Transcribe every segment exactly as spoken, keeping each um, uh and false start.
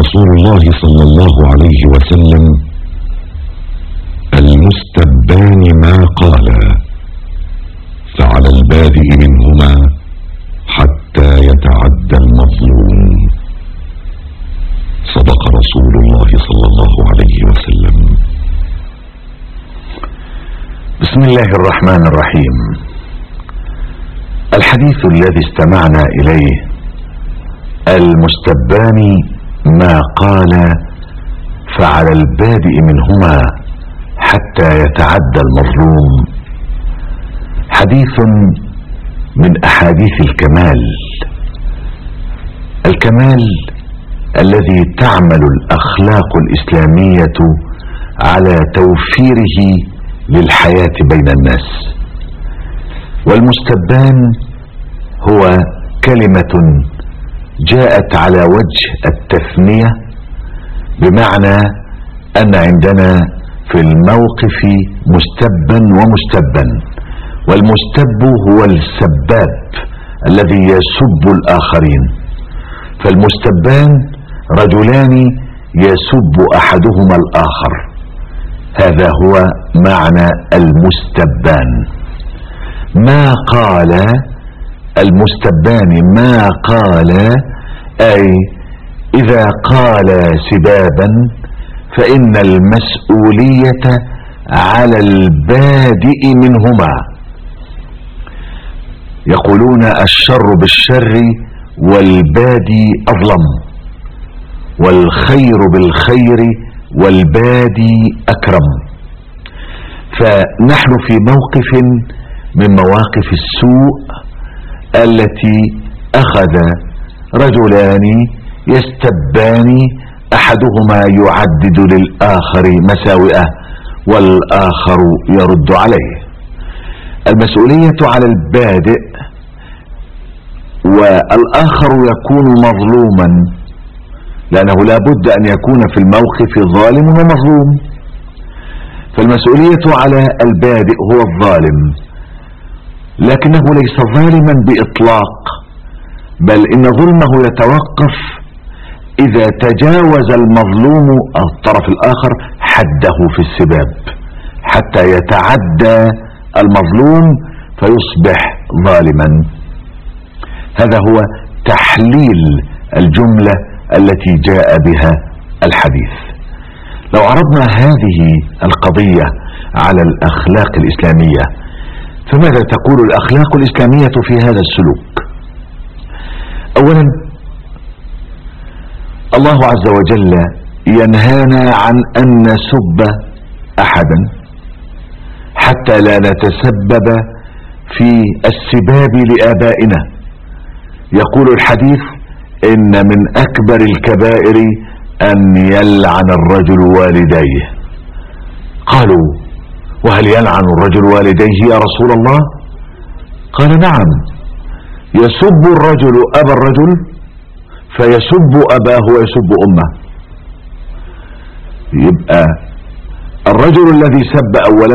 رسول الله صلى الله عليه وسلم: المستبان ما قالا، فعلى البادئ منهما حتى يتعدى المظلوم. صدق رسول الله صلى الله عليه وسلم. بسم الله الرحمن الرحيم. الحديث الذي استمعنا إليه: المستبان ما قال، فعلى البادئ منهما حتى يتعدى المظلوم، حديث من أحاديث الكمال. الكمال الذي تعمل الأخلاق الإسلامية على توفيره للحياة بين الناس. والمستبان هو كلمة جاءت على وجه التثنية، بمعنى أن عندنا في الموقف مستبا ومستبا، والمستب هو السباب الذي يسب الآخرين. فالمستبان رجلان يسب أحدهما الآخر، هذا هو معنى المستبان. ما قال المستبان ما قال، أي إذا قال سبابا فإن المسؤولية على البادئ منهما. يقولون: الشر بالشر والبادي أظلم، والخير بالخير والبادي أكرم. فنحن في موقف من مواقف السوء التي أخذ رجلان يستبان، أحدهما يعدد للآخر مساوئه والآخر يرد عليه. المسؤولية على البادئ، والآخر يكون مظلوما، لأنه لا بد أن يكون في الموقف ظالم ومظلوم. فالمسؤولية على البادئ هو الظالم، لكنه ليس ظالما بإطلاق، بل إن ظلمه يتوقف إذا تجاوز المظلوم الطرف الآخر حده في السباب، حتى يتعدى المظلوم فيصبح ظالما. هذا هو تحليل الجملة التي جاء بها الحديث. لو عرضنا هذه القضية على الأخلاق الإسلامية، فماذا تقول الأخلاق الإسلامية في هذا السلوك؟ أولا، الله عز وجل ينهانا عن أن نسب أحدا حتى لا نتسبب في السباب لآبائنا. يقول الحديث: إن من أكبر الكبائر أن يلعن الرجل والديه. قالوا: وهل يلعن الرجل والديه يا رسول الله؟ قال: نعم، يسب الرجل أبا الرجل فيسب أباه ويسب أمه. يبقى الرجل الذي سب أولا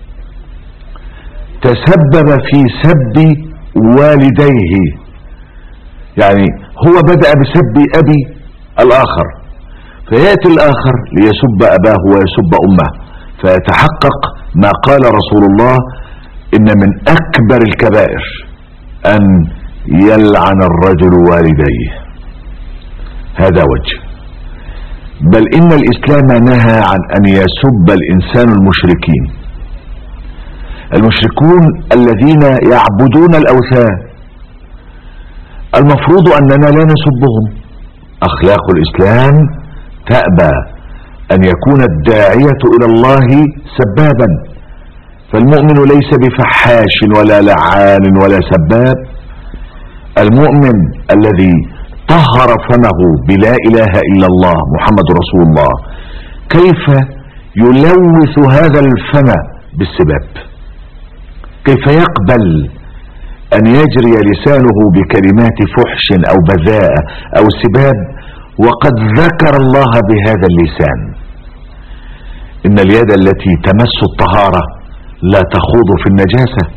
تسبب في سب والديه، يعني هو بدأ بسب أبي الآخر، فيأتي الآخر ليسب أباه ويسب أمه، فيتحقق ما قال رسول الله: إن من أكبر الكبائر أن يلعن الرجل والديه. هذا وجه. بل إن الإسلام نهى عن أن يسب الإنسان المشركين. المشركون الذين يعبدون الأوثان المفروض أننا لا نسبهم. أخلاق الإسلام تأبى أن يكون الداعية إلى الله سبابا، فالمؤمن ليس بفحاش ولا لعان ولا سباب. المؤمن الذي طهر فمه بلا إله إلا الله محمد رسول الله، كيف يلوث هذا الفم بالسباب؟ كيف يقبل أن يجري لسانه بكلمات فحش أو بذاءة أو سباب وقد ذكر الله بهذا اللسان؟ إن اليد التي تمس الطهارة لا تخوض في النجاسة.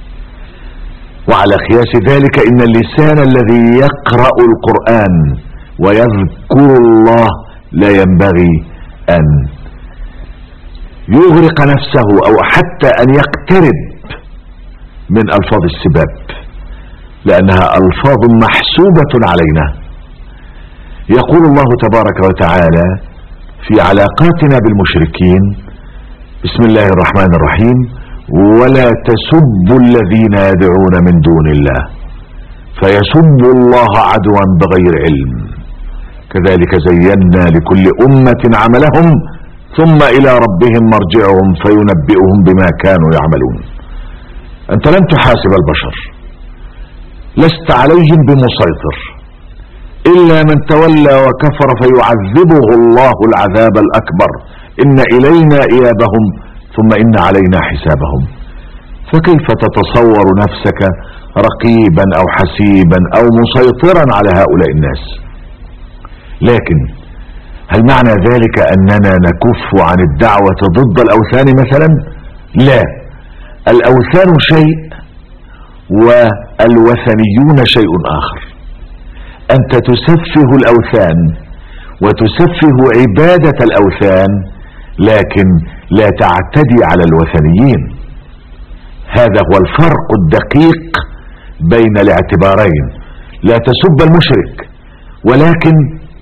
وعلى قياس ذلك إن اللسان الذي يقرأ القرآن ويذكر الله لا ينبغي أن يغرق نفسه أو حتى أن يقترب من ألفاظ السباب، لأنها ألفاظ محسوبة علينا. يقول الله تبارك وتعالى في علاقاتنا بالمشركين: بسم الله الرحمن الرحيم: ولا تسبوا الذين يدعون من دون الله فيسبوا الله عدوا بغير علم كذلك زينا لكل أمة عملهم ثم إلى ربهم مرجعهم فينبئهم بما كانوا يعملون. أنت لن تحاسب البشر، لست عليهم بمسيطر، إلا من تولى وكفر فيعذبه الله العذاب الأكبر. إن إلينا إيابهم ثم إن علينا حسابهم. فكيف تتصور نفسك رقيبا أو حسيبا أو مسيطرا على هؤلاء الناس؟ لكن هل معنى ذلك أننا نكف عن الدعوة ضد الأوثان مثلا؟ لا، الأوثان شيء والوثنيون شيء آخر. أنت تسفه الأوثان وتسفه عبادة الأوثان، لكن لا تعتدي على الوثنيين. هذا هو الفرق الدقيق بين الاعتبارين. لا تسب المشرك، ولكن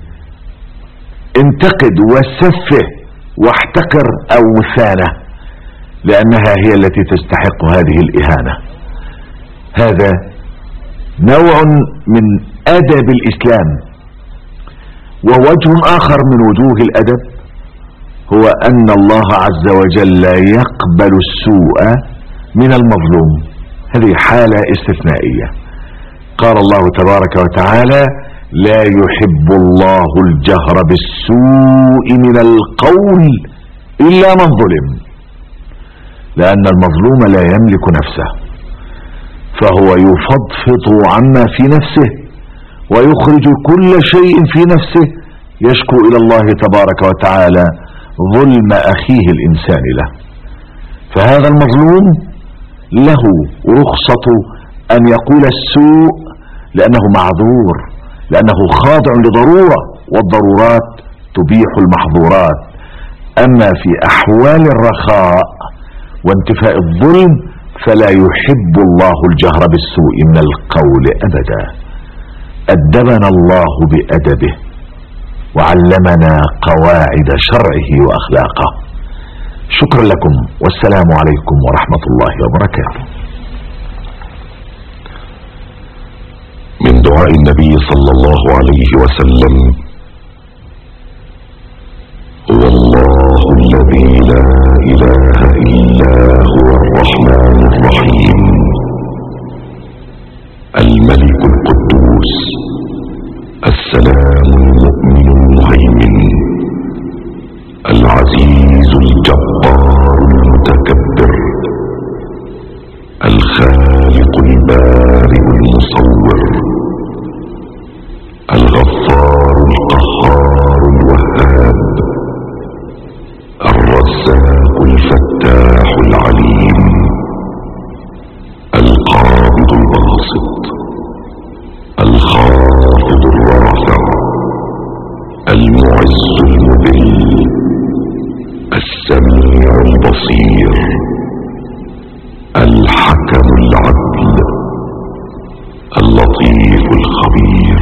انتقد وسفه واحتقر أوثانه، لأنها هي التي تستحق هذه الإهانة. هذا نوع من أدب الإسلام. ووجه آخر من وجوه الأدب هو أن الله عز وجل يقبل السوء من المظلوم. هذه حالة استثنائية. قال الله تبارك وتعالى: لا يحب الله الجهر بالسوء من القول إلا من ظلم. لأن المظلوم لا يملك نفسه، فهو يفضفض عما في نفسه ويخرج كل شيء في نفسه، يشكو إلى الله تبارك وتعالى ظلم أخيه الإنسان له. فهذا المظلوم له رخصة أن يقول السوء لأنه معذور، لأنه خاضع لضرورة، والضرورات تبيح المحظورات. أما في أحوال الرخاء وانتفاء الظلم فلا يحب الله الجهر بالسوء من القول أبدا. أدبنا الله بأدبه وعلمنا قواعد شرعه وأخلاقه. شكرا لكم، والسلام عليكم ورحمة الله وبركاته. من دعاء النبي صلى الله عليه وسلم: هو الله الذي لا إله إلا هو الرحمن الرحيم الملك القدوس السلام المؤمن المهيمن العزيز الجبار المتكبر الخالق البارئ المصور الغفار القهار الوهاب الرزاق الفتاح العليم القابض الباسط الخافض الرافع المعز المذل السميع البصير الحكم العدل اللطيف الخبير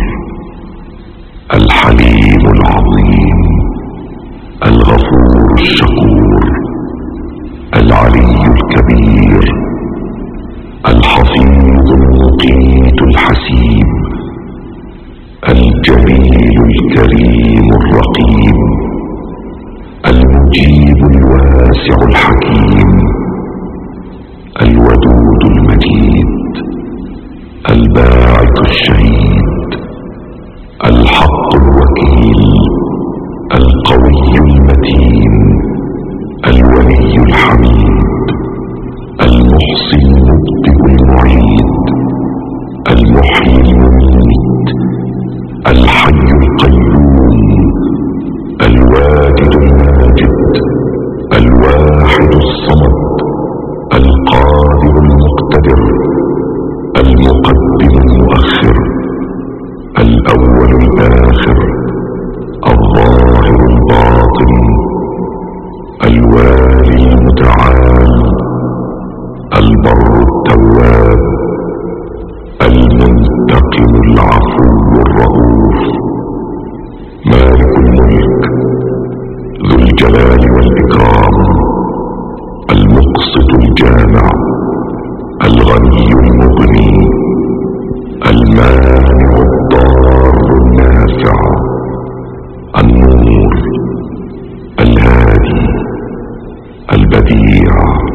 الحليم العظيم الغفور الشكور العلي الكبير الحفيظ المقيت الحسيب الجليل الكريم الرقيب المجيب الواسع الحكيم الودود المجيد الباعث الشهيد الحق الوكيل القوي المتين الولي الحميد المحصي المبدئ المعيد المحيي المميت الحي القيوم الواجد الماجد الواحد الصمد القادر المقتدر المقدم المؤخر الأول الآخر الرؤوف مالك الملك ذو الجلال والإكرام المقسط الجامع الغني المغني المانع الضار النافع النور الهادي البديع